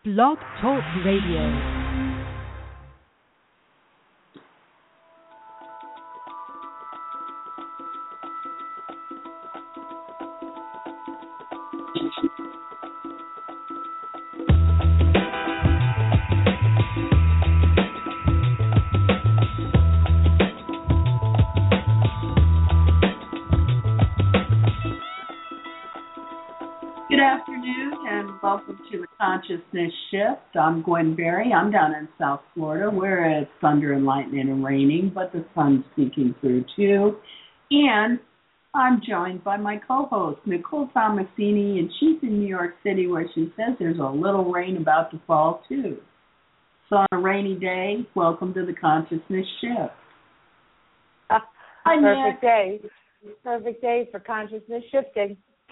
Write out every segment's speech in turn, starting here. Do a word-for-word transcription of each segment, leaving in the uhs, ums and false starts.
Blog Talk Radio. Welcome to the Consciousness Shift. I'm Gwen Berry. I'm down in South Florida where it's thunder and lightning and raining, but the sun's peeking through too. And I'm joined by my co-host, Nicole Tomasini, and she's in New York City where she says there's a little rain about to fall too. So on a rainy day, welcome to the Consciousness Shift. Uh, perfect day. Perfect day for consciousness shifting.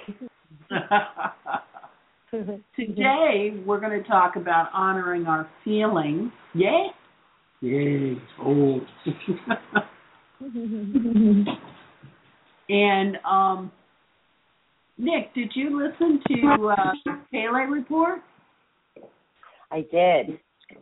Today, we're going to talk about honoring our feelings. Yay? Yay. Oh. And, um, Nick, did you listen to uh, Pele Report? I did.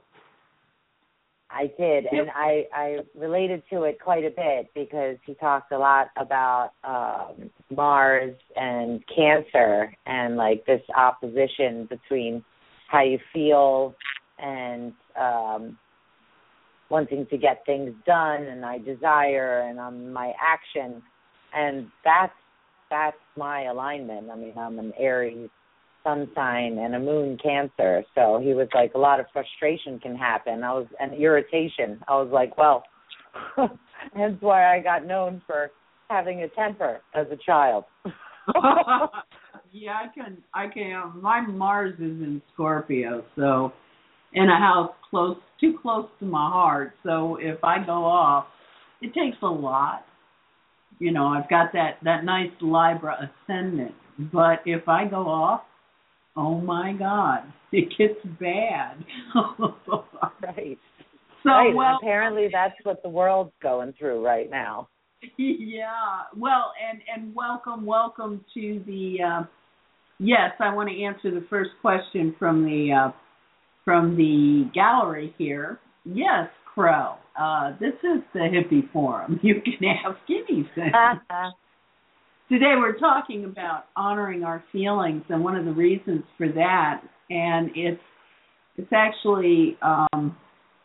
I did, and I, I related to it quite a bit because he talked a lot about um, Mars and Cancer and, like, this opposition between how you feel and um, wanting to get things done and I desire and um, my action. And that's, that's my alignment. I mean, I'm an Aries sun sign and a moon Cancer, so he was like, a lot of frustration can happen. I was and irritation. I was like, well, hence why I got known for having a temper as a child. Yeah, I can. I can. My Mars is in Scorpio, so in a house close, too close to my heart. So if I go off, it takes a lot. You know, I've got that that nice Libra ascendant, but if I go off, oh, my God, it gets bad. Right. So, right. Well, apparently that's what the world's going through right now. Yeah. Well, and, and welcome, welcome to the, uh, yes, I want to answer the first question from the, uh, from the gallery here. Yes, Crow, uh, this is the Hippie Forum. You can ask anything. Today we're talking about honoring our feelings, and one of the reasons for that, and it's it's actually um,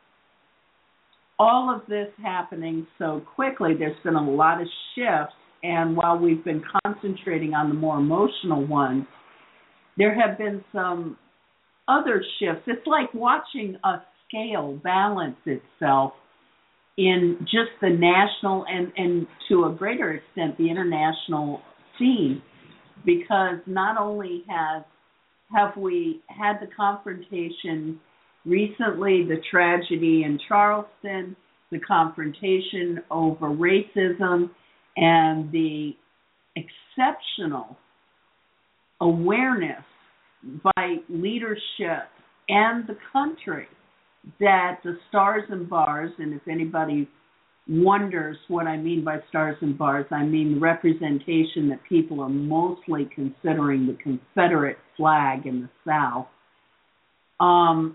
all of this happening so quickly. There's been a lot of shifts, and while we've been concentrating on the more emotional ones, there have been some other shifts. It's like watching a scale balance itself in just the national and, and to a greater extent the international scene, because not only has have we had the confrontation recently, the tragedy in Charleston, the confrontation over racism, and the exceptional awareness by leadership and the country that the stars and bars, and if anybody wonders what I mean by stars and bars, I mean the representation that people are mostly considering the Confederate flag in the South. Um,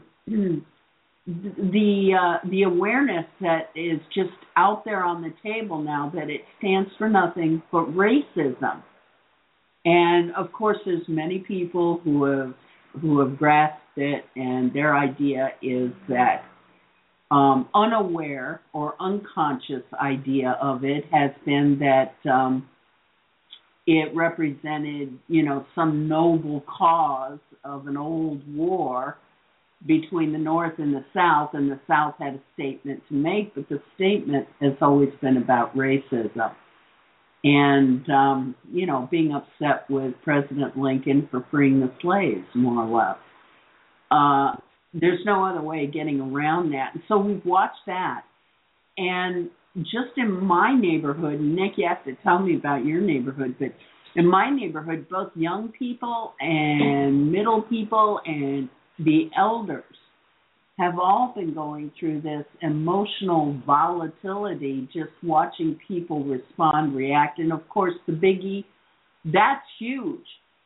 the uh, the awareness that is just out there on the table now that it stands for nothing but racism. And of course, there's many people who have who have grasped it, and their idea is that um, unaware or unconscious idea of it has been that um, it represented, you know, some noble cause of an old war between the North and the South, and the South had a statement to make, but the statement has always been about racism. And, um, you know, being upset with President Lincoln for freeing the slaves, more or less. Uh, there's no other way of getting around that. And so we've watched that. And just in my neighborhood, and Nick, you have to tell me about your neighborhood, but in my neighborhood, both young people and middle people and the elders have all been going through this emotional volatility, just watching people respond, react. And, of course, the biggie, that's huge.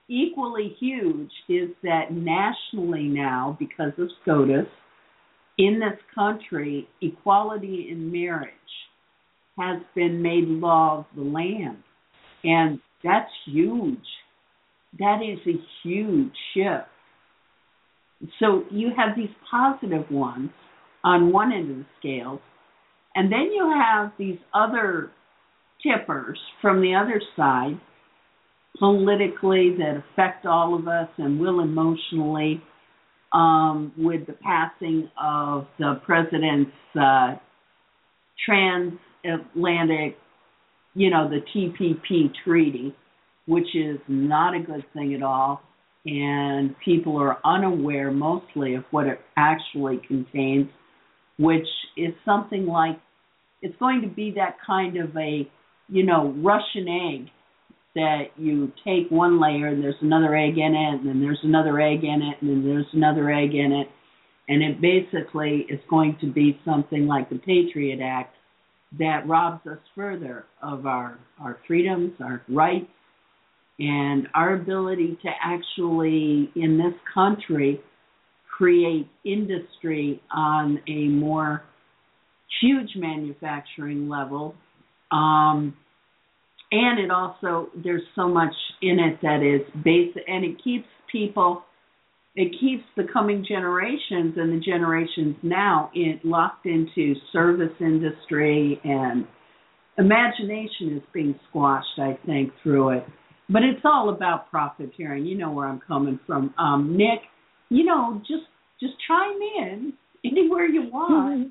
equally huge is that nationally now, because of SCOTUS, in this country, equality in marriage has been made law of the land. And that's huge. That is a huge shift. So you have these positive ones on one end of the scales, and then you have these other tippers from the other side, politically, that affect all of us and will emotionally, um, with the passing of the president's uh, transatlantic, you know, the T P P treaty, which is not a good thing at all. And people are unaware mostly of what it actually contains, which is something like, it's going to be that kind of a, you know, Russian egg that you take one layer and there's another egg in it, and then there's another egg in it, and then there's another egg in it. And it basically is going to be something like the Patriot Act that robs us further of our, our freedoms, our rights, and our ability to actually, in this country, create industry on a more huge manufacturing level. Um, and it also, there's so much in it that is basic, and it keeps people, it keeps the coming generations and the generations now in, locked into service industry, and imagination is being squashed, I think, through it. But it's all about profiteering. You know where I'm coming from. Um, Nick, you know, just just chime in anywhere you want.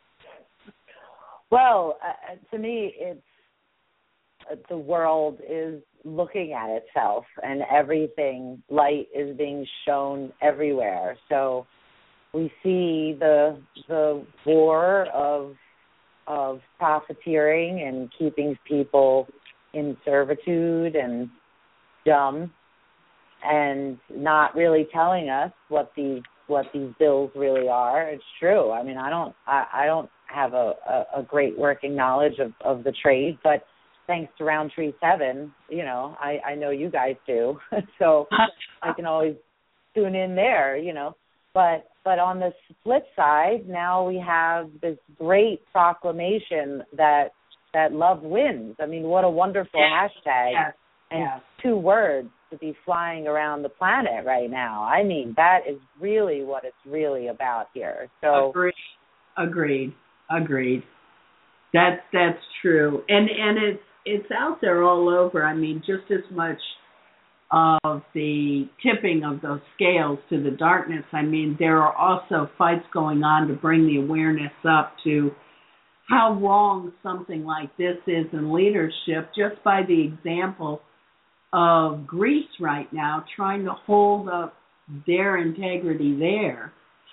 Well, uh, to me, it's uh, the world is looking at itself, and everything, light is being shown everywhere. So we see the the war of of profiteering and keeping people in servitude and dumb, and not really telling us what these what these bills really are. It's true. I mean, I don't I, I don't have a, a, a great working knowledge of, of the trade, but thanks to Roundtree Seven, you know, I, I know you guys do, so I can always tune in there, you know. But but on the flip side, now we have this great proclamation that that love wins. I mean, what a wonderful yes. hashtag. Yes. And yes. two words to be flying around the planet right now. I mean, that is really what it's really about here. So agreed. Agreed. Agreed. That's that's true. And and it's it's out there all over. I mean, just as much of the tipping of those scales to the darkness. I mean, there are also fights going on to bring the awareness up to how wrong something like this is in leadership, just by the example of Greece right now trying to hold up their integrity there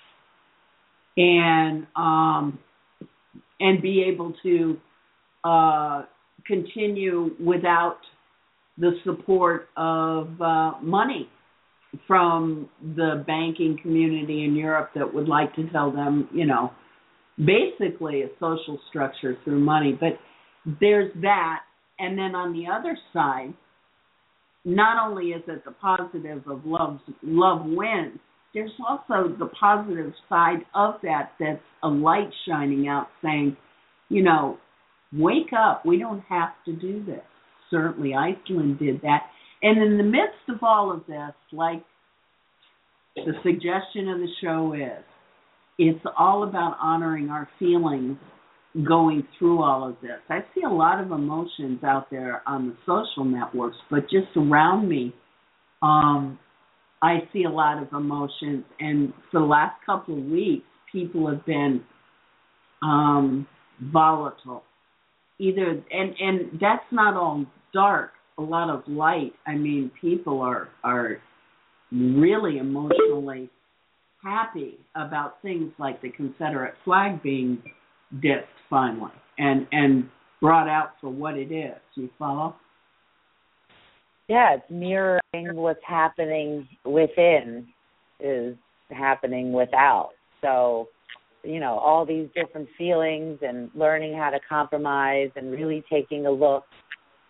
and um, and be able to uh, continue without the support of uh, money from the banking community in Europe that would like to tell them, you know, basically a social structure through money. But there's that. And then on the other side, not only is it the positive of love, love wins, there's also the positive side of that that's a light shining out saying, you know, wake up. We don't have to do this. Certainly Iceland did that. And in the midst of all of this, like the suggestion of the show is, it's all about honoring our feelings going through all of this. I see a lot of emotions out there on the social networks, but just around me, um, I see a lot of emotions. And for the last couple of weeks, people have been um, volatile. Either and, and that's not all dark, a lot of light. I mean, people are are really emotionally happy about things like the Confederate flag being dipped finally and, and brought out for what it is. You follow? Yeah, it's mirroring what's happening within is happening without. So, you know, all these different feelings and learning how to compromise and really taking a look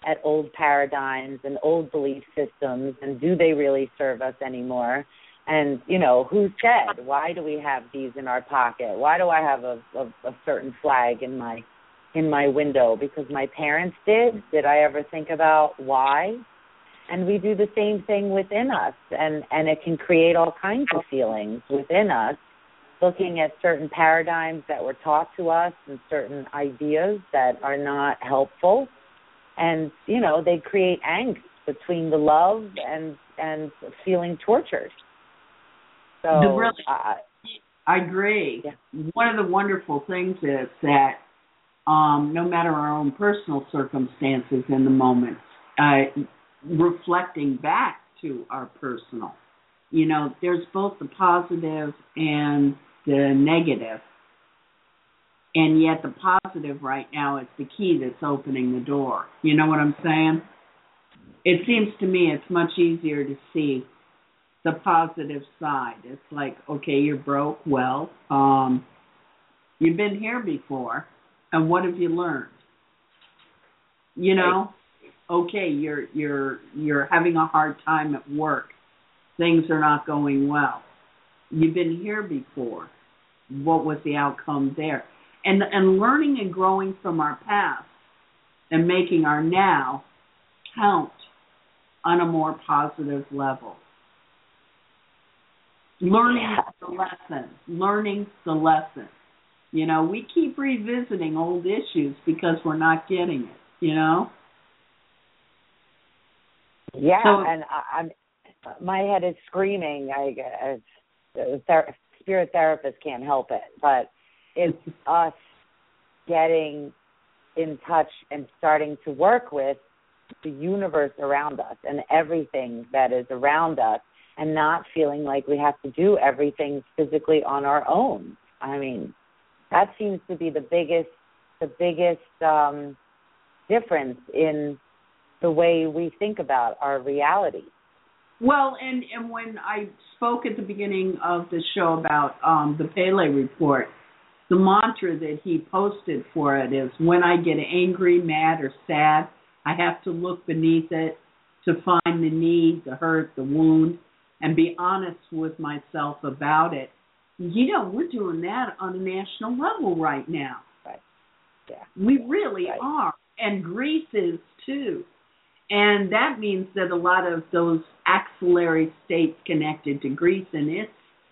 at old paradigms and old belief systems, and do they really serve us anymore? And, you know, who said, why do we have these in our pocket? Why do I have a, a, a certain flag in my in my window? Because my parents did? Did I ever think about why? And we do the same thing within us, and, and it can create all kinds of feelings within us, looking at certain paradigms that were taught to us and certain ideas that are not helpful. And, you know, they create angst between the love and, and feeling tortured. So, really, uh, I agree. Yeah. One of the wonderful things is that um, no matter our own personal circumstances in the moment, uh, reflecting back to our personal, you know, there's both the positive and the negative. And yet the positive right now is the key that's opening the door. You know what I'm saying? It seems to me it's much easier to see the positive side. It's like, okay, you're broke. Well, um, you've been here before, and what have you learned? You know, okay, you're you're you're having a hard time at work. Things are not going well. You've been here before. What was the outcome there? And and learning and growing from our past and making our now count on a more positive level. Learning yeah. the lesson. Learning the lesson. You know, we keep revisiting old issues because we're not getting it, you know? Yeah, so, and I, I'm, my head is screaming. I, I ther- spirit therapist can't help it, but it's us getting in touch and starting to work with the universe around us and everything that is around us, and not feeling like we have to do everything physically on our own. I mean, that seems to be the biggest, the biggest um, difference in the way we think about our reality. Well, and, and when I spoke at the beginning of the show about um, the Pele report, the mantra that he posted for it is, when I get angry, mad, or sad, I have to look beneath it to find the need, the hurt, the wound, and be honest with myself about it. You know, we're doing that on a national level right now. Right. Yeah. We really right. are. And Greece is too. And that means that a lot of those axillary states connected to Greece and its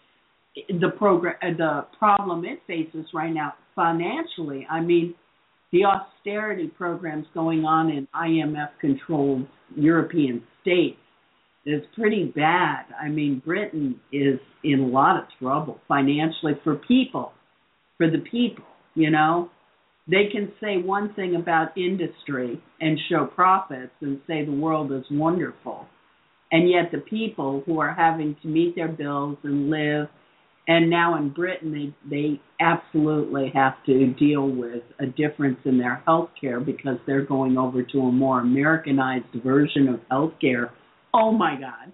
the program, the problem it faces right now financially. I mean, the austerity programs going on in I M F-controlled European states is pretty bad. I mean, Britain is in a lot of trouble financially for people, for the people, you know. They can say one thing about industry and show profits and say the world is wonderful. And yet the people who are having to meet their bills and live, and now in Britain they, they absolutely have to deal with a difference in their health care because they're going over to a more Americanized version of health care. Oh, my God.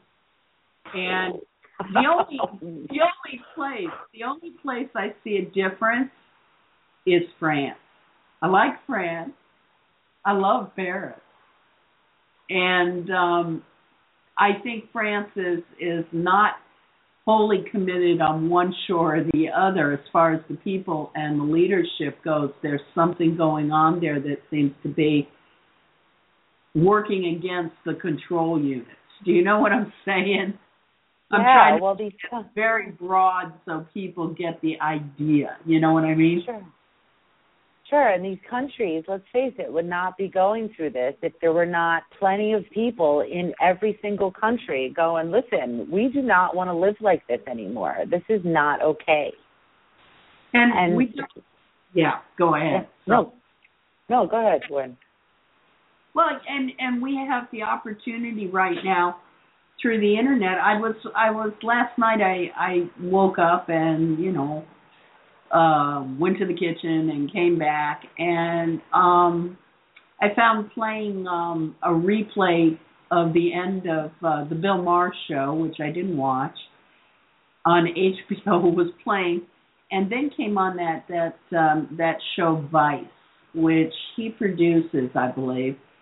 And the only the only place, the only place I see a difference is France. I like France. I love Paris. And um, I think France is, is not wholly committed on one shore or the other as far as the people and the leadership goes. There's something going on there that seems to be working against the control units. Do you know what I'm saying? I'm yeah, trying to well, these make it very broad so people get the idea. You know what I mean? Sure. Sure, and these countries, let's face it, would not be going through this if there were not plenty of people in every single country going, listen, we do not want to live like this anymore. This is not okay. And, and we just, yeah, go ahead. Yeah, no, no, go ahead, Gwen. Well, and, and we have the opportunity right now through the internet. I was I was last night. I I woke up and you know uh, went to the kitchen and came back and um, I found playing um, a replay of the end of uh, the Bill Maher show, which I didn't watch, on H B O was playing, and then came on that that um, that show Vice, which he produces, I believe.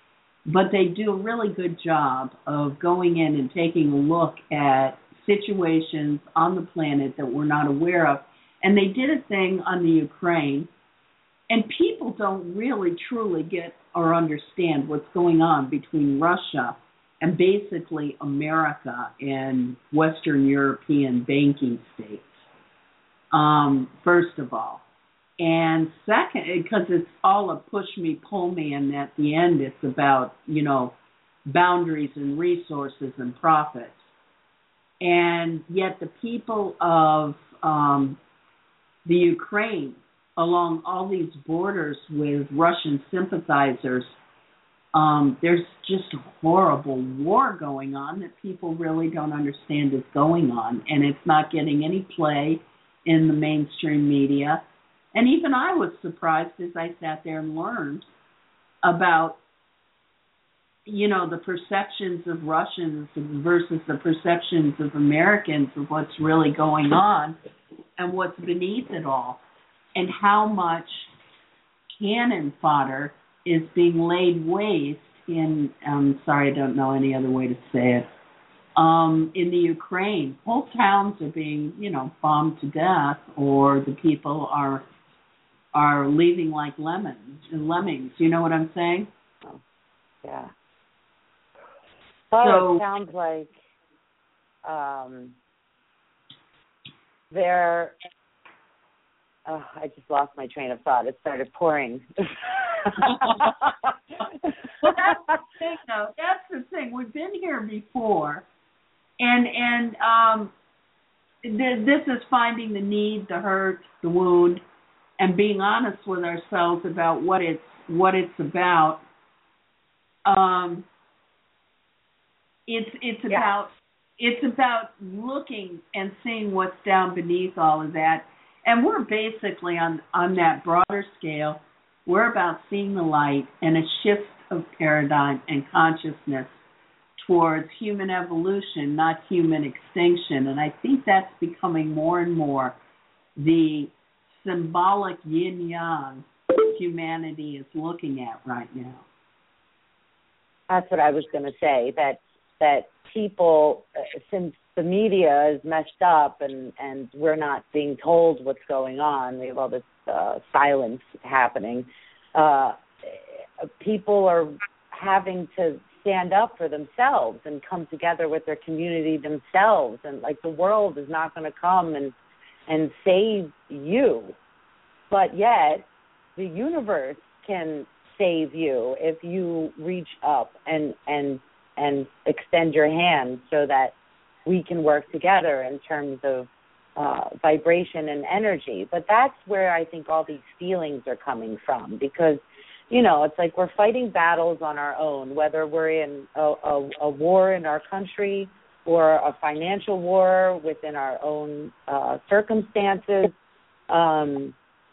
but they do a really good job of going in and taking a look at situations on the planet that we're not aware of. And they did a thing on the Ukraine, and people don't really truly get or understand what's going on between Russia and basically America and Western European banking states, um, first of all. And second, because it's all a push me, pull me, and at the end it's about, you know, boundaries and resources and profits. And yet the people of um, the Ukraine, along all these borders with Russian sympathizers, um, there's just a horrible war going on that people really don't understand is going on, and it's not getting any play in the mainstream media. And even I was surprised as I sat there and learned about, you know, the perceptions of Russians versus the perceptions of Americans of what's really going on and what's beneath it all, and how much cannon fodder is being laid waste in, I'm sorry, I don't know any other way to say it, um, in the Ukraine. Whole towns are being, you know, bombed to death, or the people are are leaving like lemons and lemmings. You know what I'm saying? Oh, yeah. Well, so, it sounds like um, they're. Oh, I just lost my train of thought. It started pouring. Well, that's the thing, though. That's the thing. We've been here before, and and um, th- this is finding the need, the hurt, the wound, and being honest with ourselves about what it's what it's about. Um, it's it's yeah. about it's about looking and seeing what's down beneath all of that. And we're basically on, on that broader scale, we're about seeing the light and a shift of paradigm and consciousness towards human evolution, not human extinction. And I think that's becoming more and more the symbolic yin-yang humanity is looking at right now. That's what I was going to say, that that people, uh, since the media is messed up and, and we're not being told what's going on, we have all this uh, silence happening, uh, people are having to stand up for themselves and come together with their community themselves. And, like, the world is not going to come and, and save you. But yet, the universe can save you if you reach up and, and, and extend your hand so that we can work together in terms of uh, vibration and energy. But that's where I think all these feelings are coming from, because, you know, it's like we're fighting battles on our own, whether we're in a, a, a war in our country or a financial war within our own uh, circumstances. Um,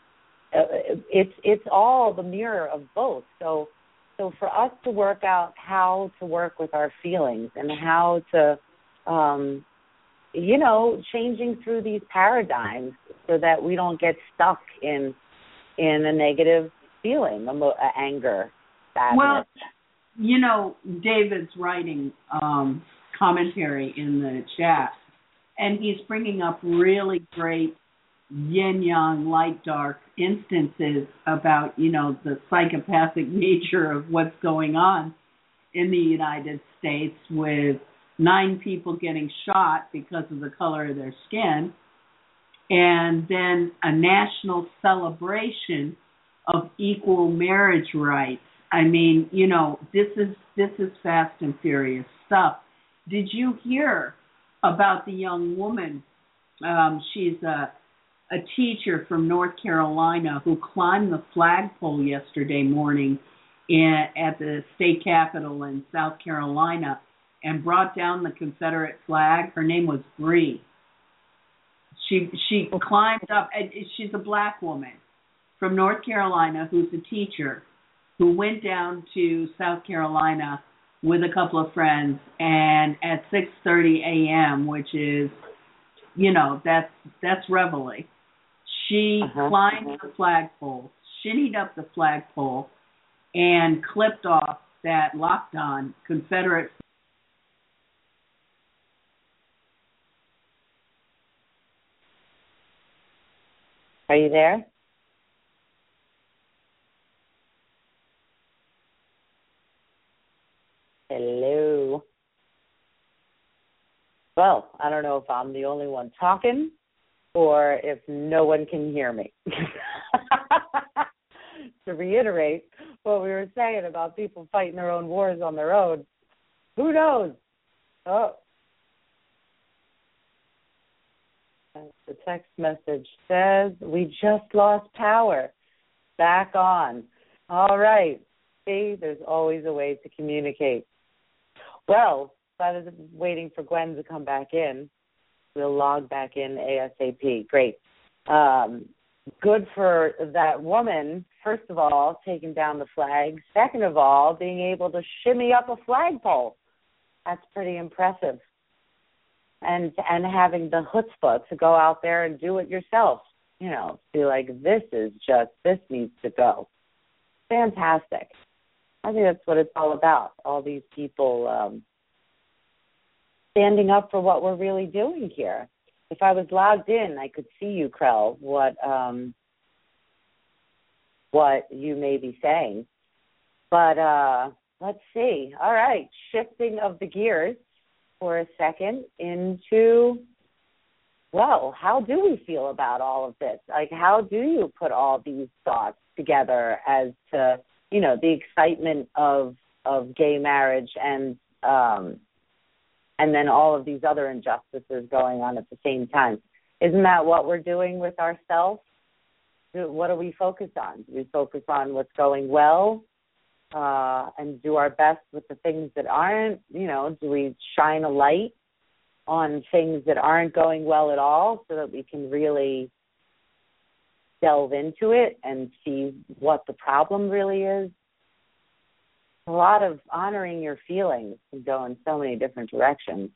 it's it's all the mirror of both. So so for us to work out how to work with our feelings and how to Um, you know, changing through these paradigms so that we don't get stuck in in a negative feeling, emo- anger, sadness. Well, you know, David's writing um, commentary in the chat, and he's bringing up really great yin-yang, light-dark instances about, you know, the psychopathic nature of what's going on in the United States with nine people getting shot because of the color of their skin, and then a national celebration of equal marriage rights. I mean, you know, this is this is fast and furious stuff. Did you hear about the young woman? Um, she's a a teacher from North Carolina who climbed the flagpole yesterday morning in, at the state capitol in South Carolina and brought down the Confederate flag. Her name was Bree. She she climbed up, and she's a black woman from North Carolina who's a teacher who went down to South Carolina with a couple of friends, and at six thirty a.m., which is, you know, that's that's reveille, she uh-huh, climbed uh-huh. the flagpole, shinnied up the flagpole, and clipped off that locked on Confederate. Are you there? Hello. Well, I don't know if I'm the only one talking or if no one can hear me. To reiterate what we were saying about people fighting their own wars on their own, who knows? Oh. The text message says, we just lost power. Back on. All right. See, there's always a way to communicate. Well, instead of waiting for Gwen to come back in, we'll log back in ASAP. Great. Um, good for that woman, first of all, taking down the flag. Second of all, being able to shimmy up a flagpole. That's pretty impressive. And and having the chutzpah to go out there and do it yourself. You know, be like, this is just, this needs to go. Fantastic. I think that's what it's all about, all these people um, standing up for what we're really doing here. If I was logged in, I could see you, Krell, what um, what you may be saying. But uh, let's see. All right, shifting of the gears for a second into, well, how do we feel about all of this? Like, how do you put all these thoughts together as to, you know, the excitement of of gay marriage and um, and then all of these other injustices going on at the same time? Isn't that what we're doing with ourselves? What do we focus on? Do we focus on what's going well uh, and do our best with the things that aren't? You know, do we shine a light on things that aren't going well at all so that we can really delve into it and see what the problem really is? A lot of honoring your feelings can go in so many different directions.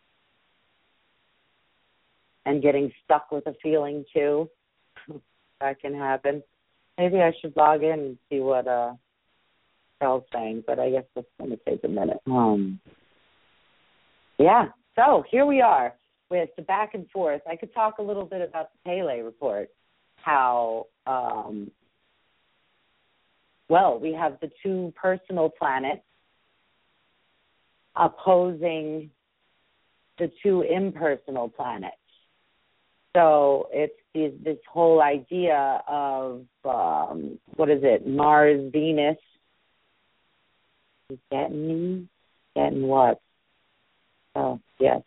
And getting stuck with a feeling, too. That can happen. Maybe I should log in and see what uh, Carl's saying, but I guess that's going to take a minute. Um, yeah, so here we are with the back and forth. I could talk a little bit about the Pele report, how, um, well, we have the two personal planets opposing the two impersonal planets. So it's this, this whole idea of, um, what is it, Mars, Venus. Is getting me? Getting what? Oh, yes.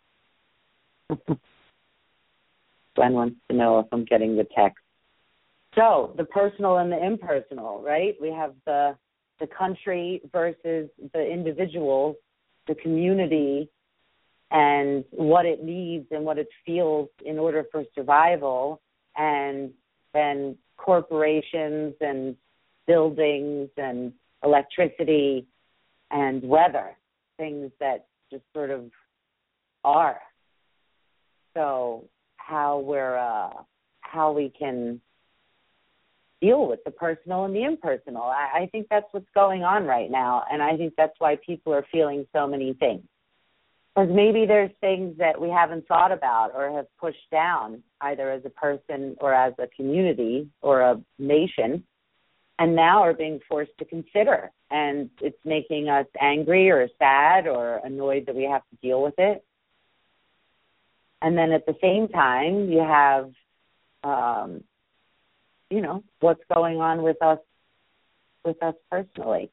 Gwen wants to know if I'm getting the text. So the personal and the impersonal, right? We have the the country versus the individual, the community, and what it needs and what it feels in order for survival, and then corporations and buildings and electricity and weather, things that just sort of are. So how we're uh, how we can deal with the personal and the impersonal. I, I think that's what's going on right now, and I think that's why people are feeling so many things. Because maybe there's things that we haven't thought about or have pushed down, either as a person or as a community or a nation, and now are being forced to consider. And it's making us angry or sad or annoyed that we have to deal with it. And then at the same time, you have, um, you know, what's going on with us, with us personally.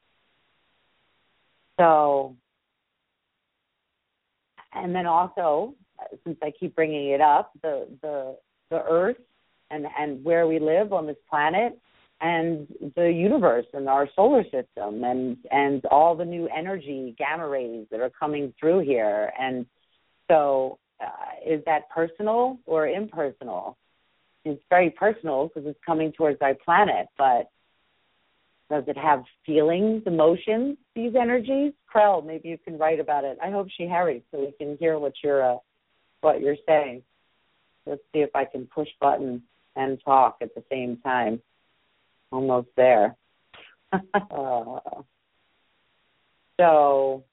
So, and then also, since I keep bringing it up, the the, the Earth and, and where we live on this planet and the universe and our solar system and, and all the new energy, gamma rays that are coming through here. And so uh, is that personal or impersonal? It's very personal because it's coming towards our planet, but does it have feelings, emotions, these energies? Krell, maybe you can write about it. I hope she hurries so we can hear what you're, uh, what you're saying. Let's see if I can push buttons and talk at the same time. Almost there. uh, So,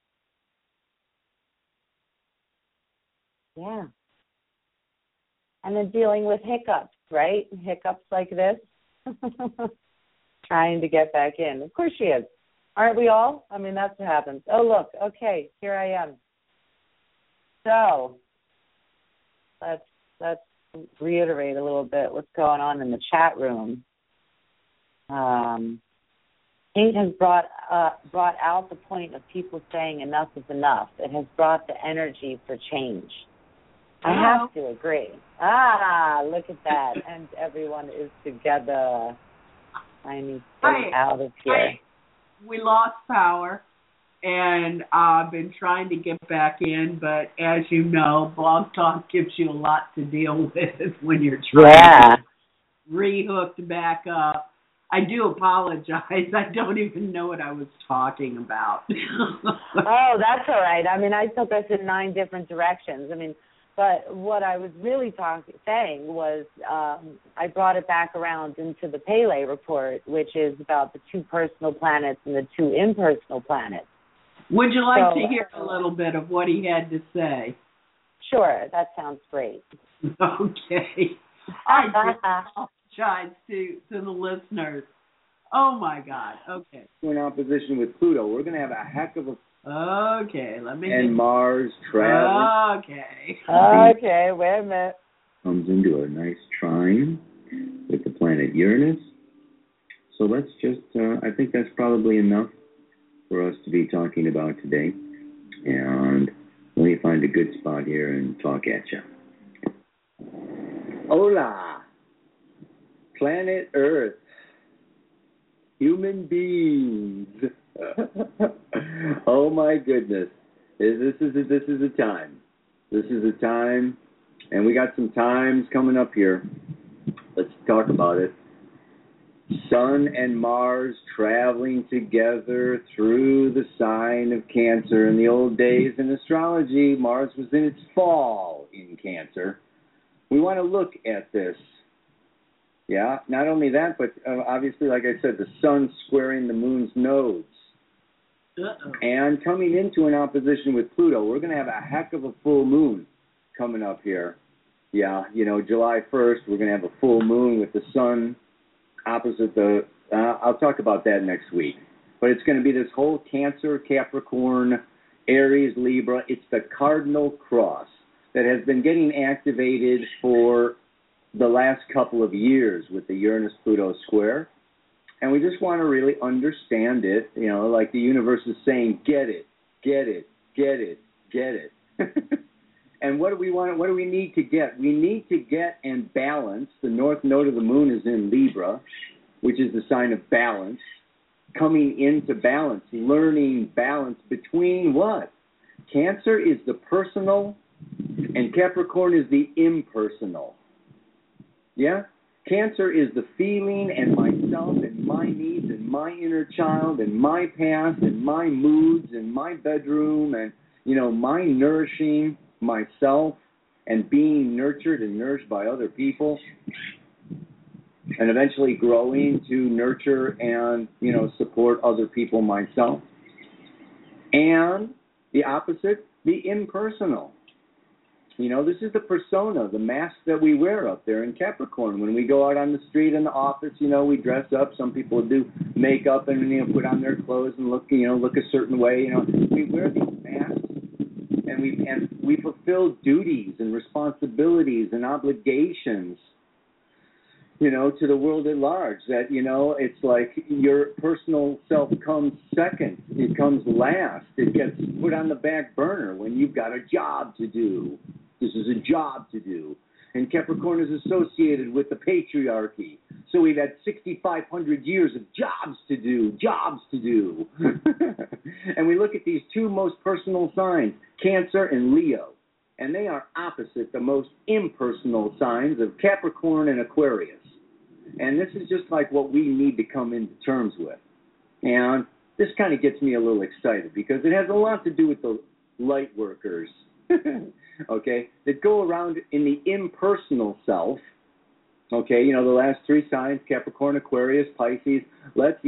yeah. And then dealing with hiccups, right? Hiccups like this. Trying to get back in. Of course she is. Aren't we all? I mean, that's what happens. Oh, look. Okay, here I am. So, let's let's reiterate a little bit what's going on in the chat room. Um, Kate has brought uh, brought out the point of people saying enough is enough. It has brought the energy for change. I have to agree. Ah, look at that. And everyone is together. I need to get out of here. I, we lost power, and I've uh, been trying to get back in, but as you know, Blog Talk gives you a lot to deal with when you're trying yeah. to re-hooked back up. I do apologize. I don't even know what I was talking about. Oh, that's all right. I mean, I took us in nine different directions. I mean, but what I was really talking, saying was um, I brought it back around into the Pele report, which is about the two personal planets and the two impersonal planets. Would you like so, to hear a little bit of what he had to say? Sure, that sounds great. Okay. I apologize to, to the listeners. Oh, my God. Okay. In opposition with Pluto, we're going to have a heck of a... Okay, let me... And get... Mars traveling. Okay. Okay, wait a minute. Comes into a nice trine with the planet Uranus. So let's just... Uh, I think that's probably enough for us to be talking about today. And let me find a good spot here and talk at you. Hola! Planet Earth. Human beings. Oh my goodness. This is a, this is a time. This is a time, and we got some times coming up here. Let's talk about it. Sun and Mars traveling together through the sign of Cancer. In the old days in astrology, Mars was in its fall in Cancer. We want to look at this. Yeah, not only that, but uh, obviously, like I said, the sun squaring the moon's nodes. Uh-oh. And coming into an opposition with Pluto, we're going to have a heck of a full moon coming up here. Yeah, you know, July first, we're going to have a full moon with the sun opposite the, uh, I'll talk about that next week. But it's going to be this whole Cancer, Capricorn, Aries, Libra. It's the cardinal cross that has been getting activated for the last couple of years with the Uranus-Pluto square. And we just want to really understand it, you know, like the universe is saying, get it, get it, get it, get it. And what do we want? What do we need to get? We need to get and balance. The north node of the moon is in Libra, which is the sign of balance. Coming into balance, learning balance between what? Cancer is the personal, and Capricorn is the impersonal. Yeah? Cancer is the feeling and myself and my needs and my inner child and my past and my moods and my bedroom and, you know, my nourishing myself and being nurtured and nourished by other people and eventually growing to nurture and, you know, support other people myself. And the opposite, the impersonal. You know, this is the persona, the mask that we wear up there in Capricorn. When we go out on the street in the office, you know, we dress up. Some people do makeup and, you know, put on their clothes and look, you know, look a certain way. You know, we wear these masks and we and we fulfill duties and responsibilities and obligations, you know, to the world at large. That, you know, it's like your personal self comes second. It comes last. It gets put on the back burner when you've got a job to do. This is a job to do. And Capricorn is associated with the patriarchy. So we've had sixty-five hundred years of jobs to do, jobs to do. And we look at these two most personal signs, Cancer and Leo. And they are opposite the most impersonal signs of Capricorn and Aquarius. And this is just like what we need to come into terms with. And this kind of gets me a little excited because it has a lot to do with the light workers, okay, that go around in the impersonal self, okay, you know, the last three signs, Capricorn, Aquarius, Pisces. Let's, you know,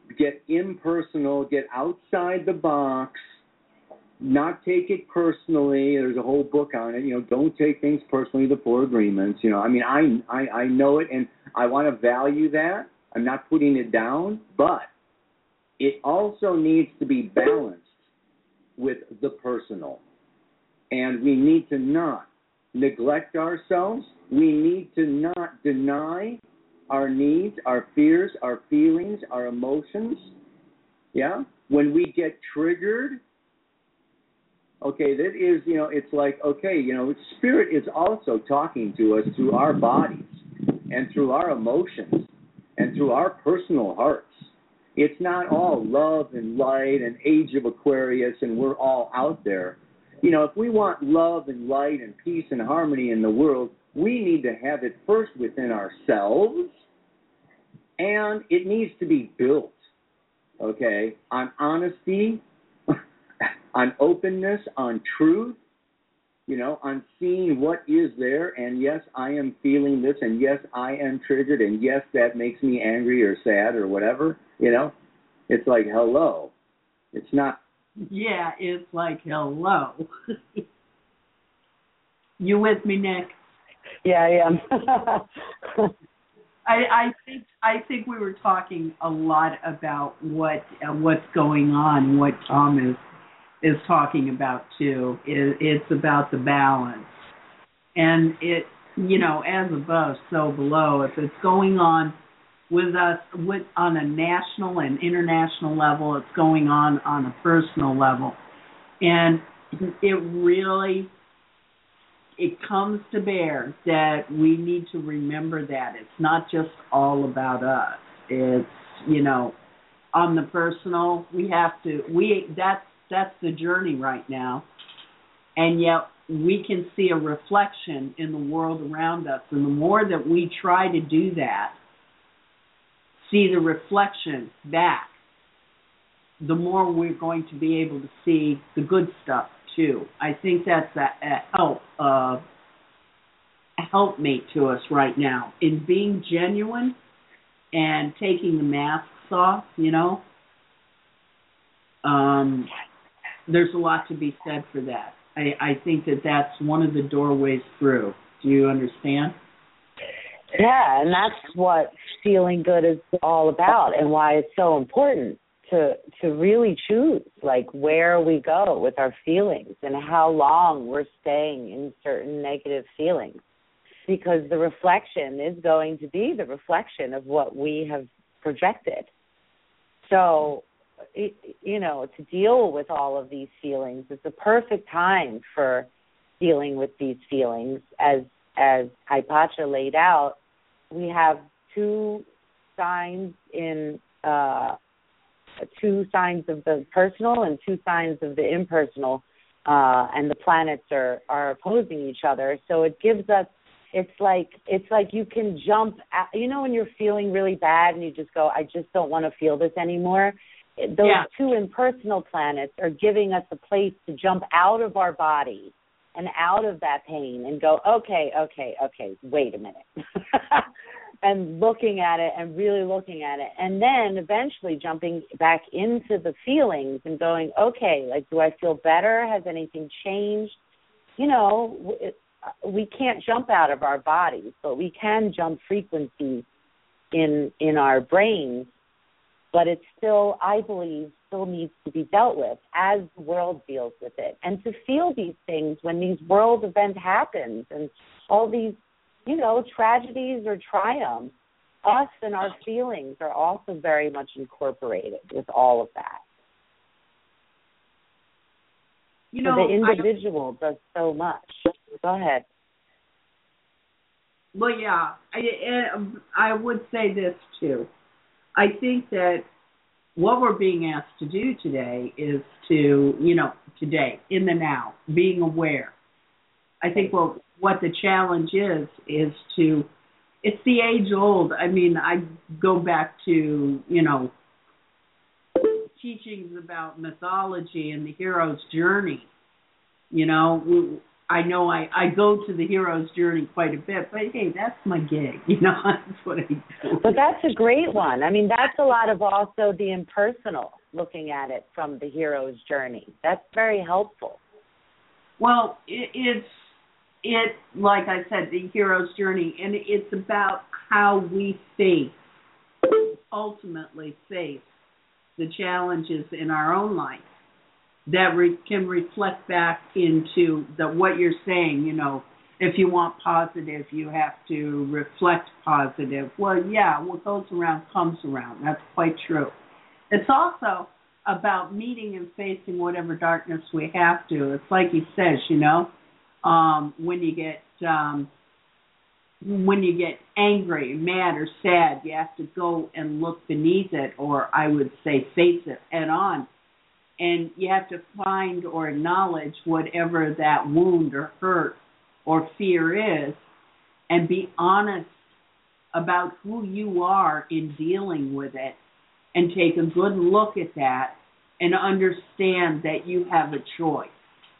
get impersonal, get outside the box, not take it personally. There's a whole book on it. You know, don't take things personally, the four agreements. You know, I mean, I, I, I know it, and I want to value that. I'm not putting it down, but it also needs to be balanced with the personal. And we need to not neglect ourselves. We need to not deny our needs, our fears, our feelings, our emotions. Yeah? When we get triggered, okay, that is, you know, it's like, okay, you know, spirit is also talking to us through our bodies and through our emotions and through our personal hearts. It's not all love and light and age of Aquarius and we're all out there. You know, if we want love and light and peace and harmony in the world, we need to have it first within ourselves, and it needs to be built, okay, on honesty, on openness, on truth, you know, on seeing what is there, and yes, I am feeling this, and yes, I am triggered, and yes, that makes me angry or sad or whatever, you know. It's like, hello. It's not. Yeah, it's like, hello. You with me, Nick? Yeah, I am. I, I think I think we were talking a lot about what uh, what's going on, what Tom is is talking about too. It, it's about the balance, and it, you know, as above, so below. If it's going on with us with on a national and international level, it's going on on a personal level, and it really it comes to bear that we need to remember that it's not just all about us. It's, you know, on the personal, we have to we that's that's the journey right now, and yet we can see a reflection in the world around us, and the more that we try to do that, see the reflection back, the more we're going to be able to see the good stuff too. I think that's a, a help, uh, a helpmate to us right now in being genuine and taking the masks off. You know, um, there's a lot to be said for that. I, I think that that's one of the doorways through. Do you understand? Yeah, and that's what feeling good is all about, and why it's so important to to really choose, like, where we go with our feelings and how long we're staying in certain negative feelings, because the reflection is going to be the reflection of what we have projected. So, it, you know, to deal with all of these feelings, it's a perfect time for dealing with these feelings. As as Hypatia laid out, we have two signs in uh, two signs of the personal and two signs of the impersonal, uh, and the planets are, are opposing each other. So it gives us, it's like it's like you can jump, at, you know, when you're feeling really bad and you just go, I just don't want to feel this anymore. Those yeah. two impersonal planets are giving us a place to jump out of our body and out of that pain and go, okay, okay, okay, wait a minute. And looking at it and really looking at it. And then eventually jumping back into the feelings and going, okay, like, do I feel better? Has anything changed? You know, it, we can't jump out of our bodies, but we can jump frequencies in in our brains. But it's still, I believe, still needs to be dealt with as the world deals with it. And to feel these things when these world events happen and all these, you know, tragedies or triumphs, us and our feelings are also very much incorporated with all of that. You know, so the individual I, does so much. Go ahead. Well, yeah, I, I would say this too. I think that what we're being asked to do today is to, you know, today, in the now, being aware. I think what what the challenge is, is to, it's the age old. I mean, I go back to, you know, teachings about mythology and the hero's journey. You know, I know I, I go to the hero's journey quite a bit, but hey, that's my gig. You know, that's what I do. But that's a great one. I mean, that's a lot of also the impersonal, looking at it from the hero's journey. That's very helpful. Well, it, it's, it, like I said, the hero's journey, and it's about how we face, ultimately face, the challenges in our own life that re- can reflect back into the what you're saying. You know, if you want positive, you have to reflect positive. Well, yeah, what goes around comes around. That's quite true. It's also about meeting and facing whatever darkness we have to. It's like he says, you know, um, when you get um, when you get angry, mad, or sad, you have to go and look beneath it, or I would say face it head on. And you have to find or acknowledge whatever that wound or hurt or fear is, and be honest about who you are in dealing with it, and take a good look at that and understand that you have a choice.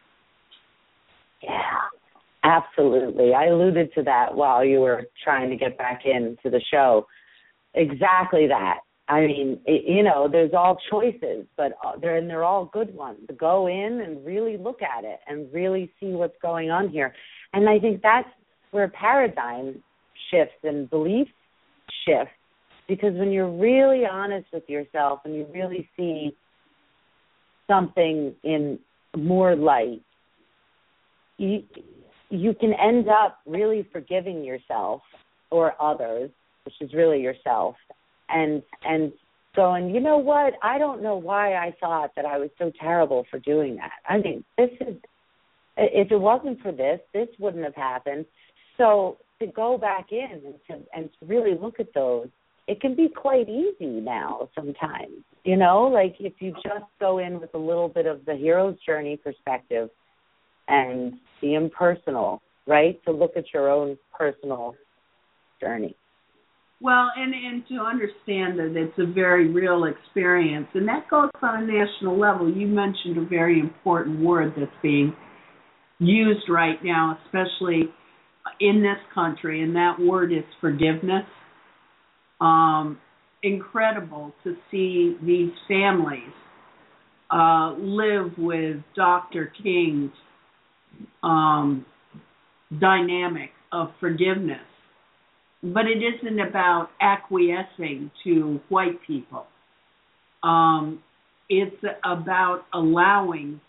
Yeah, absolutely. I alluded to that while you were trying to get back into the show. Exactly that. I mean, it, you know, there's all choices, but they're, and they're all good ones. To go in and really look at it and really see what's going on here. And I think that's where paradigm shifts and belief shifts, because when you're really honest with yourself and you really see something in more light, you, you can end up really forgiving yourself or others, which is really yourself, and and going, you know what, I don't know why I thought that I was so terrible for doing that. I mean, this is, if it wasn't for this, this wouldn't have happened. So to go back in and to, and to really look at those, it can be quite easy now sometimes, you know, like if you just go in with a little bit of the hero's journey perspective and the impersonal, right, to look at your own personal journey. Well, and, and to understand that it's a very real experience, and that goes on a national level. You mentioned a very important word that's being used right now, especially in this country, and that word is forgiveness. Um, incredible to see these families uh, live with Doctor King's um, dynamic of forgiveness. But it isn't about acquiescing to white people. Um, it's about allowing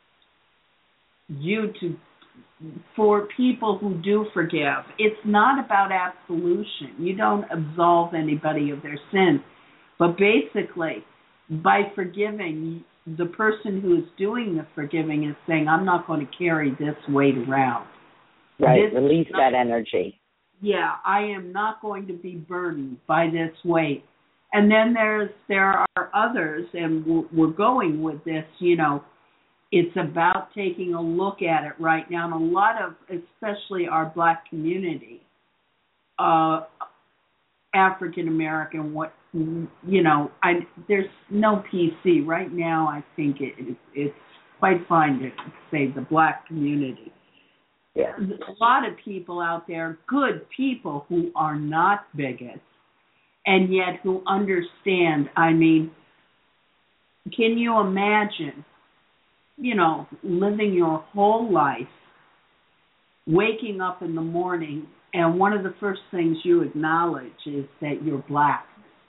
you to, for people who do forgive. It's not about absolution. You don't absolve anybody of their sin. But basically, by forgiving, the person who is doing the forgiving is saying, I'm not going to carry this weight around. Right, This release not, that energy. Yeah, I am not going to be burdened by this weight. And then there's there are others, and we're, we're going with this, you know, it's about taking a look at it right now. And a lot of, especially our black community, uh, African American, what, you know, I there's no P C. Right now, I think it, it, it's quite fine to say the black community. Yeah. A lot of people out there, good people who are not bigots, and yet who understand. I mean, can you imagine, you know, living your whole life, waking up in the morning, and one of the first things you acknowledge is that you're black?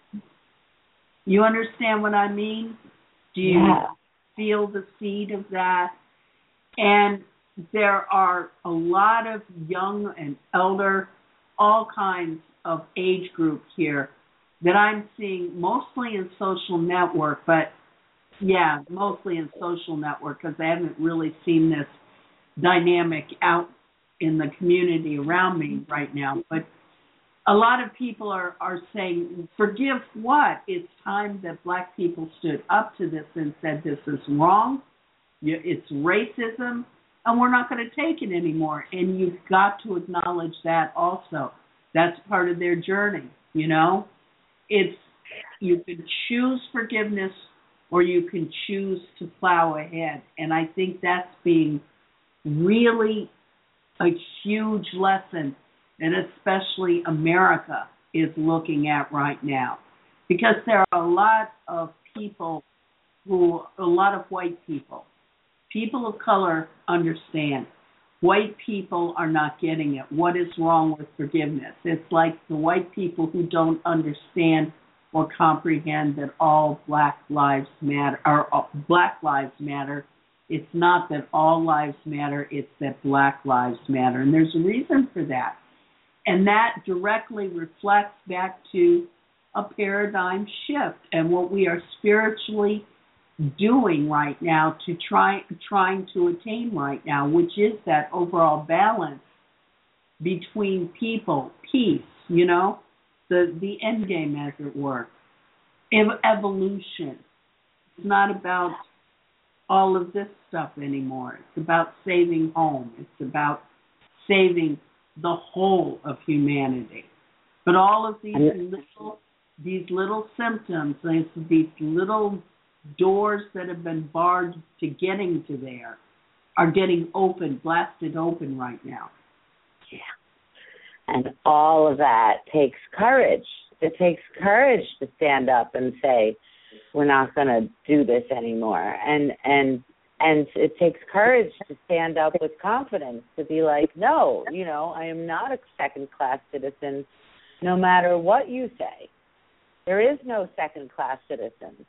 You understand what I mean? Do you yeah. feel the seed of that? And there are a lot of young and elder, all kinds of age groups here that I'm seeing mostly in social network, but yeah, mostly in social network, because I haven't really seen this dynamic out in the community around me right now. But a lot of people are, are saying, forgive what? It's time that black people stood up to this and said, this is wrong, it's racism, and we're not going to take it anymore. And you've got to acknowledge that also. That's part of their journey, you know? It's, you can choose forgiveness or you can choose to plow ahead. And I think that's being really a huge lesson that especially America is looking at right now. Because there are a lot of people who, a lot of white people, people of color understand. White people are not getting it. What is wrong with forgiveness? It's like the white people who don't understand or comprehend that all Black lives matter, or all, Black lives matter. It's not that all lives matter, it's that Black lives matter. And there's a reason for that. And that directly reflects back to a paradigm shift and what we are spiritually doing right now to try trying to attain right now, which is that overall balance between people, peace, you know, the the end game, as it were, Ev- evolution. It's not about all of this stuff anymore. It's about saving home. It's about saving the whole of humanity. But all of these little these little symptoms, these little doors that have been barred to getting to there, are getting open, blasted open right now. Yeah. And all of that takes courage. It takes courage to stand up and say, we're not going to do this anymore. And and and it takes courage to stand up with confidence, to be like, no, you know, I am not a second-class citizen, no matter what you say. There is no second-class citizens.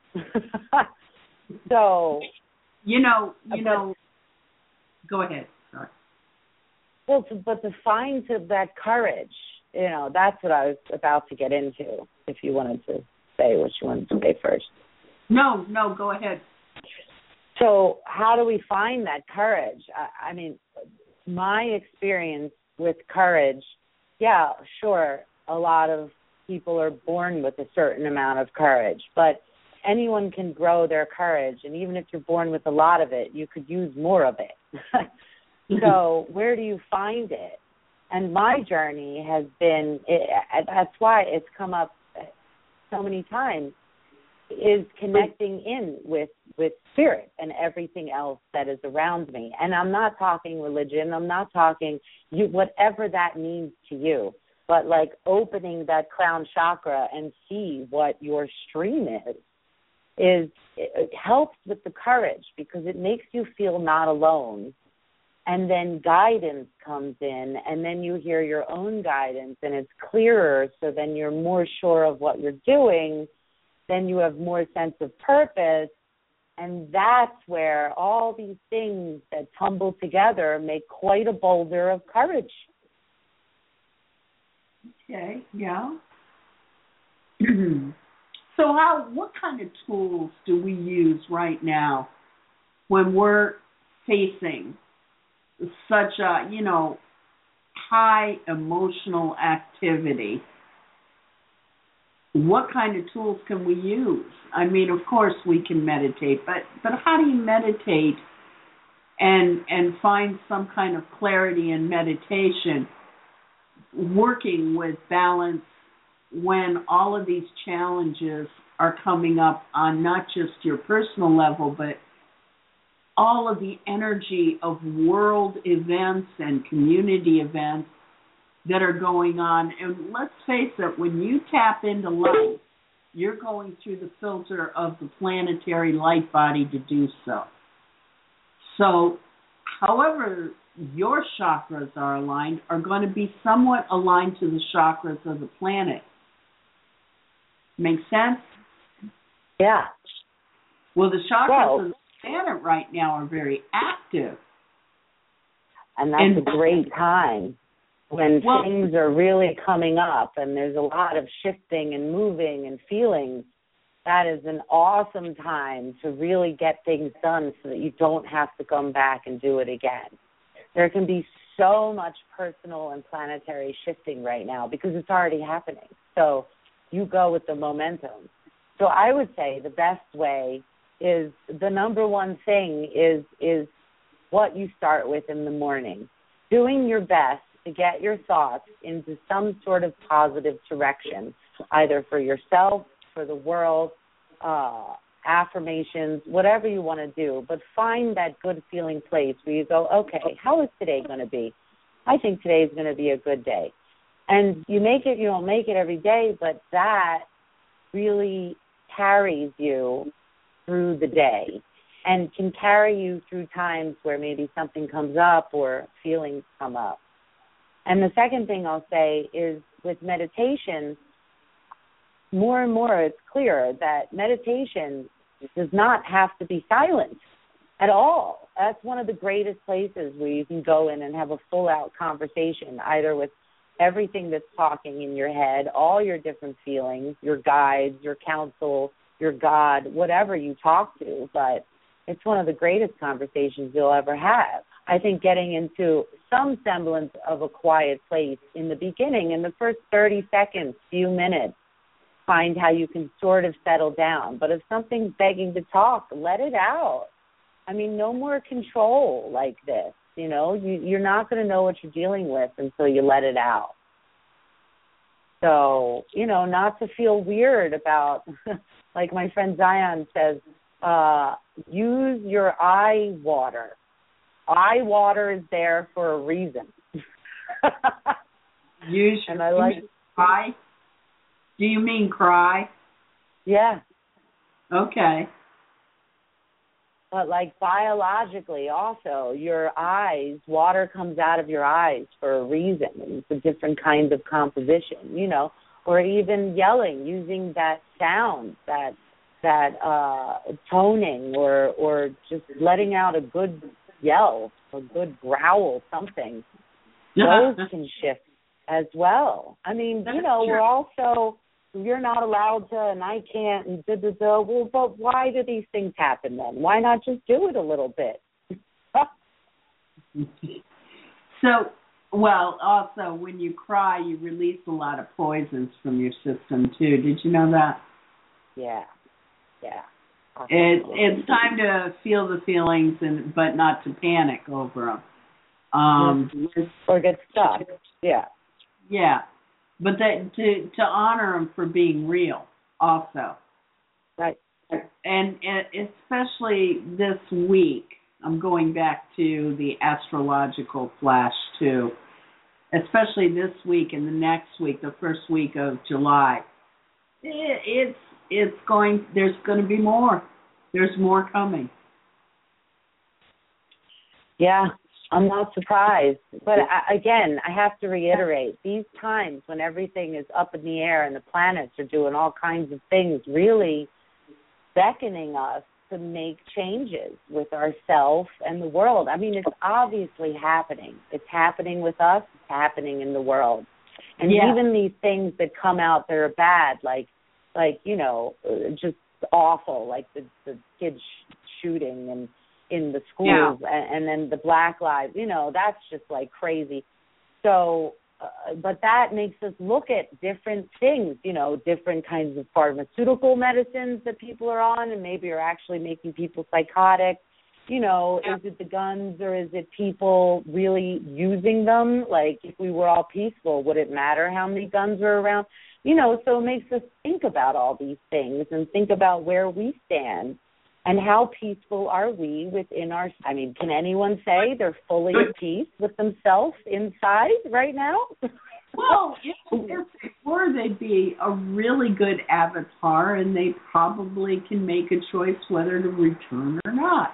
So, you know, you know. Go ahead. Sorry. Well, to, but to find to that courage, you know, that's what I was about to get into. If you wanted to say what you wanted to say first. No, no, go ahead. So, how do we find that courage? I, I mean, my experience with courage, yeah, sure, a lot of people are born with a certain amount of courage, but anyone can grow their courage, and even if you're born with a lot of it, you could use more of it. So where do you find it? And my journey has been, it, that's why it's come up so many times, is connecting in with, with spirit and everything else that is around me. And I'm not talking religion. I'm not talking you, whatever that means to you. But like opening that crown chakra and see what your stream is, is it helps with the courage because it makes you feel not alone. And then guidance comes in, and then you hear your own guidance, and it's clearer, so then you're more sure of what you're doing, then you have more sense of purpose, and that's where all these things that tumble together make quite a boulder of courage. Okay, yeah. So how, what kind of tools do we use right now when we're facing such a, you know, high emotional activity? What kind of tools can we use? I mean, of course we can meditate, but, but how do you meditate and and find some kind of clarity in meditation, working with balance when all of these challenges are coming up on not just your personal level, but all of the energy of world events and community events that are going on? And let's face it, when you tap into light, you're going through the filter of the planetary light body to do so. So, however your chakras are aligned are going to be somewhat aligned to the chakras of the planet. Make sense? Yeah. Well, the chakras well, of the planet right now are very active. And that's and, a great time when well, things are really coming up and there's a lot of shifting and moving and feelings. That is an awesome time to really get things done so that you don't have to come back and do it again. There can be so much personal and planetary shifting right now because it's already happening. So you go with the momentum. So I would say the best way is the number one thing is is what you start with in the morning. Doing your best to get your thoughts into some sort of positive direction, either for yourself, for the world, uh, affirmations, whatever you want to do. But find that good feeling place where you go, okay, how is today going to be? I think today is going to be a good day. And you make it, you don't make it every day, but that really carries you through the day and can carry you through times where maybe something comes up or feelings come up. And the second thing I'll say is with meditation, more and more it's clear that meditation does not have to be silent at all. That's one of the greatest places where you can go in and have a full-out conversation, either with everything that's talking in your head, all your different feelings, your guides, your counsel, your God, whatever you talk to. But it's one of the greatest conversations you'll ever have. I think getting into some semblance of a quiet place in the beginning, in the first thirty seconds, few minutes, find how you can sort of settle down. But if something's begging to talk, let it out. I mean, no more control like this. You know, you, you're not going to know what you're dealing with until you let it out. So, you know, not to feel weird about, like my friend Zion says, uh, use your eye water. Eye water is there for a reason. Use and I like cry. Do you mean cry? Yeah. Okay. But like biologically also, your eyes, water comes out of your eyes for a reason. It's a different kind of composition, you know, or even yelling, using that sound, that that uh, toning, or or just letting out a good yell, a good growl, something. Those can shift as well. I mean, you know, we're also, you're not allowed to, and I can't, and da da da. Well, but why do these things happen then? Why not just do it a little bit? So, well, also when you cry, you release a lot of poisons from your system too. Did you know that? Yeah, yeah. It, it's time to feel the feelings, and but not to panic over them. Um, or get stuck. Yeah. Yeah. But that, to to honor them for being real, also. Right. And, and especially this week, I'm going back to the astrological flash too. Especially this week and the next week, the first week of July. It, it's it's going. There's going to be more. There's more coming. Yeah. I'm not surprised. But I, again, I have to reiterate, these times when everything is up in the air and the planets are doing all kinds of things, really beckoning us to make changes with ourselves and the world. I mean, it's obviously happening. It's happening with us. It's happening in the world. And yeah. even these things that come out that are bad, like, like you know, just awful, like the, the kids sh- shooting and in the schools, yeah. and, and then the Black Lives, you know, that's just like crazy. So, uh, but that makes us look at different things, you know, different kinds of pharmaceutical medicines that people are on and maybe are actually making people psychotic. You know, yeah. is it the guns or is it people really using them? Like, if we were all peaceful, would it matter how many guns are around? You know, so it makes us think about all these things and think about where we stand. And how peaceful are we within our, I mean, can anyone say they're fully at peace with themselves inside right now? Well, if, if they were, they'd be a really good avatar, and they probably can make a choice whether to return or not.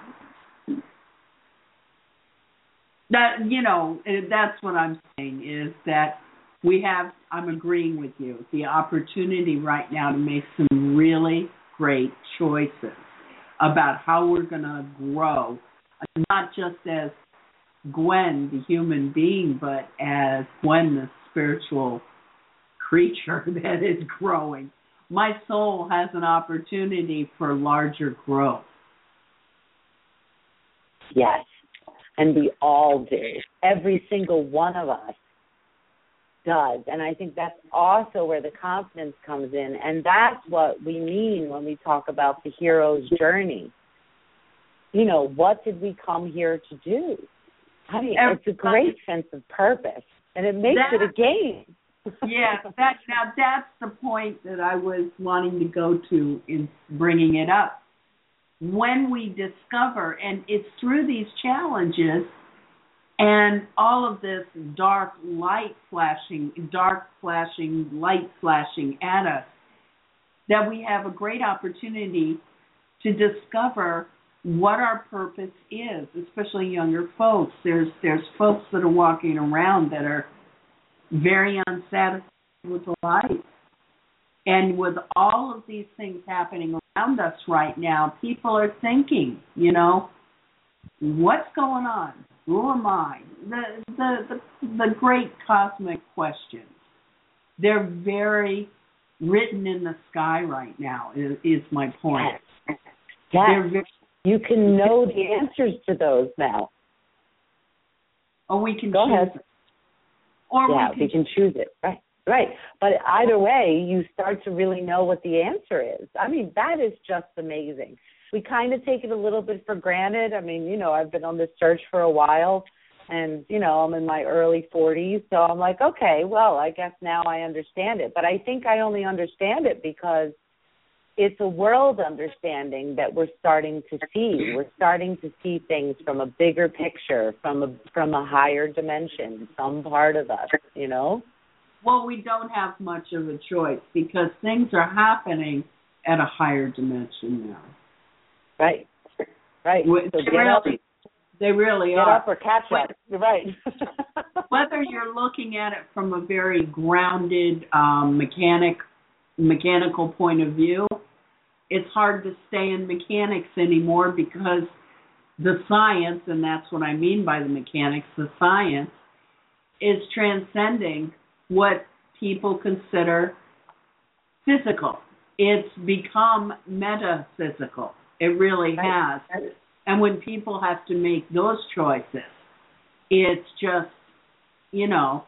That, you know, that's what I'm saying, is that we have, I'm agreeing with you, the opportunity right now to make some really great choices about how we're going to grow, not just as Gwen, the human being, but as Gwen, the spiritual creature that is growing. My soul has an opportunity for larger growth. Yes, and we all do. Every single one of us does. And I think that's also where the confidence comes in. And that's what we mean when we talk about the hero's journey. You know, what did we come here to do? I mean, it's a great sense of purpose, and it makes that, it a game. Yeah, that, now that's the point that I was wanting to go to in bringing it up. When we discover, and it's through these challenges And all of this dark light flashing, dark flashing, light flashing at us, that we have a great opportunity to discover what our purpose is, especially younger folks. There's there's folks that are walking around that are very unsatisfied with life. And with all of these things happening around us right now, people are thinking, you know, what's going on? Who am I? The the the, the great cosmic questions. They're very written in the sky right now, is, is my point. Yes. Yes. Very, you can know the answers to those now. Or we can Go choose ahead. it. Or yeah, we can, we can choose it. Right. Right. But either way, you start to really know what the answer is. I mean, that is just amazing. We kind of take it a little bit for granted. I mean, you know, I've been on this search for a while, and, you know, I'm in my early forties, so I'm like, okay, well, I guess now I understand it. But I think I only understand it because it's a world understanding that we're starting to see. We're starting to see things from a bigger picture, from a from a higher dimension, some part of us, you know? Well, we don't have much of a choice because things are happening at a higher dimension now. Right, right. We, So they, get really, up, they really get are. up or catch up. You're right. Whether you're looking at it from a very grounded um, mechanic, mechanical point of view, it's hard to stay in mechanics anymore because the science, and that's what I mean by the mechanics, the science is transcending what people consider physical. It's become metaphysical. It really has. And when people have to make those choices, it's just, you know,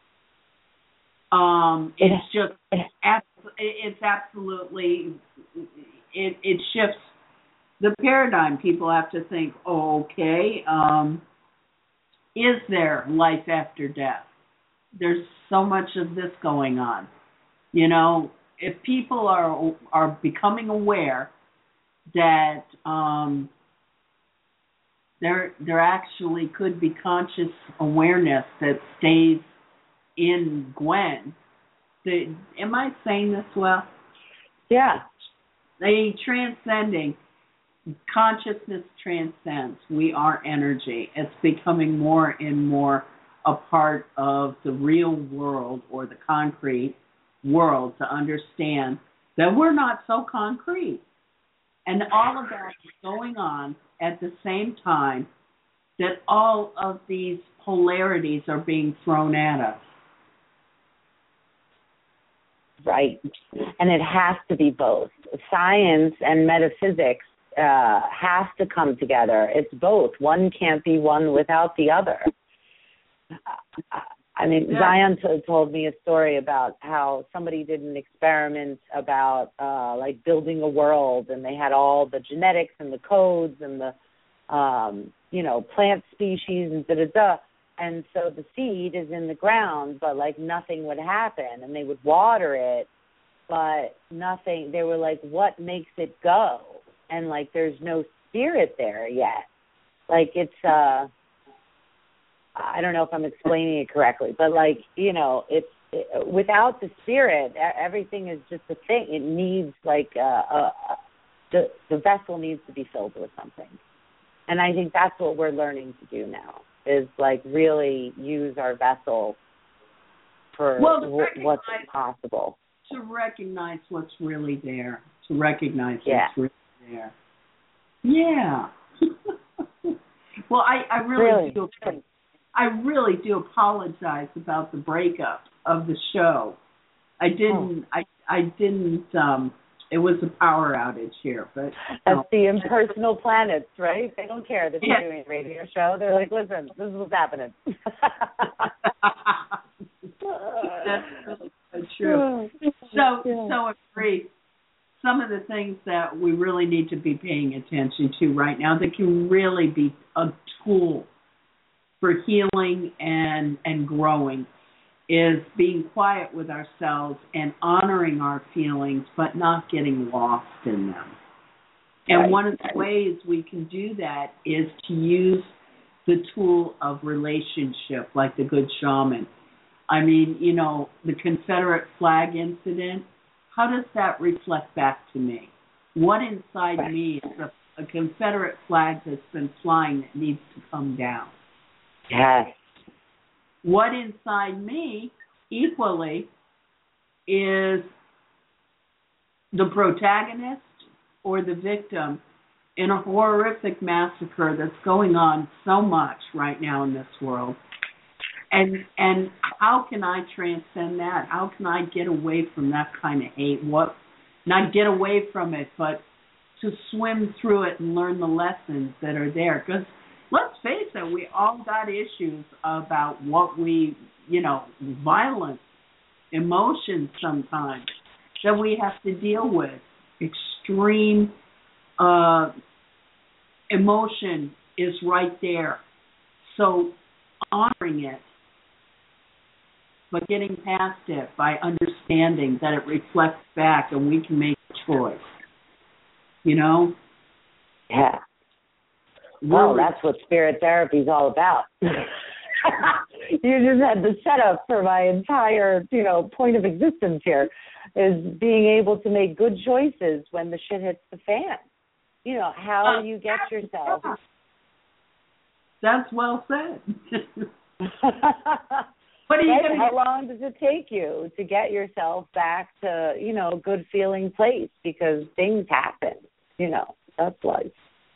um, it's just, it's absolutely, it, it shifts the paradigm. People have to think, oh, okay, um, is there life after death? There's so much of this going on. You know, if people are are becoming aware that um, there there actually could be conscious awareness that stays in Gwen. The, am I saying this well? Yeah. They transcending. Consciousness transcends. We are energy. It's becoming more and more a part of the real world or the concrete world to understand that we're not so concrete. And all of that is going on at the same time that all of these polarities are being thrown at us. Right. And it has to be both. Science and metaphysics uh, have to come together. It's both. One can't be one without the other. I mean, yeah. Zion t- told me a story about how somebody did an experiment about uh, like building a world, and they had all the genetics and the codes and the, um, you know, plant species and da-da-da. And so the seed is in the ground, but like nothing would happen, and they would water it, but nothing. They were like, what makes it go? And like, there's no spirit there yet. Like it's, uh, I don't know if I'm explaining it correctly, but like, you know, it's it, without the spirit, everything is just a thing. It needs like uh, uh, the the vessel needs to be filled with something, and I think that's what we're learning to do now is like really use our vessel for well, w- what's possible. To recognize what's really there. To recognize yeah. what's really there. Yeah. Well, I, I really, really do. I really do apologize about the breakup of the show. I didn't. Oh. I I didn't. Um, it was a power outage here, but that's no. the impersonal planets, right? They don't care that yeah. you're doing a radio show. They're like, listen, this is what's happening. That's really true. So so agree. Some of the things that we really need to be paying attention to right now that can really be a tool for healing and, and growing is being quiet with ourselves and honoring our feelings, but not getting lost in them. And right. one of the ways we can do that is to use the tool of relationship, like the good shaman. I mean, you know, the Confederate flag incident, how does that reflect back to me? What inside me is a, a Confederate flag that's been flying that needs to come down? Yes. What inside me, equally, is the protagonist or the victim in a horrific massacre that's going on so much right now in this world? And and how can I transcend that? How can I get away from that kind of hate? What, not get away from it, but to swim through it and learn the lessons that are there. Because let's face it, we all got issues about what we, you know, violence, emotions sometimes that we have to deal with. Extreme uh, emotion is right there. So honoring it, but getting past it by understanding that it reflects back and we can make a choice. You know? Yeah. Well, that's what spirit therapy is all about. You just had the setup for my entire, you know, point of existence here, is being able to make good choices when the shit hits the fan. You know, how uh, you get yourself. That's well said. What are you gonna How long does it take you to get yourself back to, you know, a good feeling place? Because things happen, you know, that's life.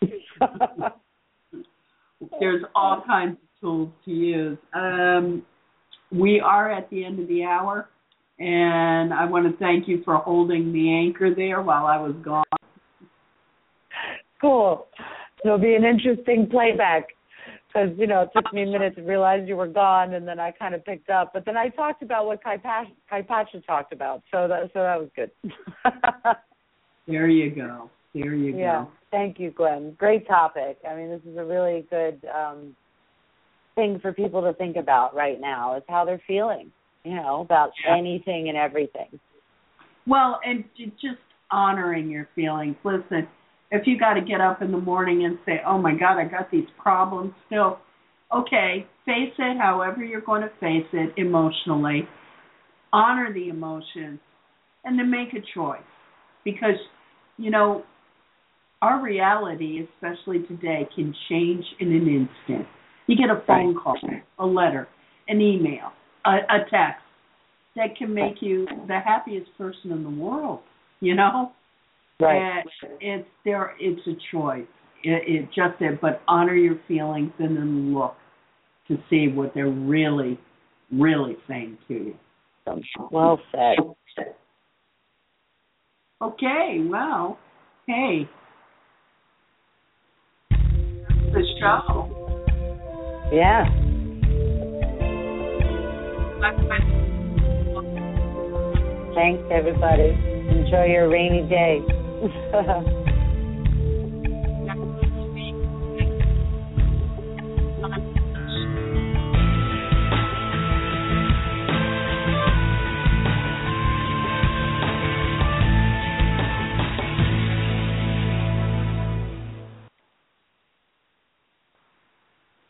There's all kinds of tools to use. Um, we are at the end of the hour, and I want to thank you for holding the anchor there while I was gone. Cool. It'll be an interesting playback. Because, you know, it took me a minute to realize you were gone, and then I kind of picked up. But then I talked about what Kai Pacha talked about, so that so that was good. There you go. There you yeah. go. Thank you, Gwen. Great topic. I mean, this is a really good um, thing for people to think about right now, is how they're feeling, you know, about yeah. anything and everything. Well, and just honoring your feelings. Listen, if you got to get up in the morning and say, oh, my God, I got these problems still, okay, face it however you're going to face it emotionally. Honor the emotions and then make a choice. Because, you know, our reality, especially today, can change in an instant. You get a phone call, a letter, an email, a, a text that can make you the happiest person in the world, you know? Right. And it's there. It's a choice. It, it just it, but honor your feelings and then look to see what they're really, really saying to you. Well said. Okay. Well, hey, the show. Yeah. Thanks, everybody. Enjoy your rainy day.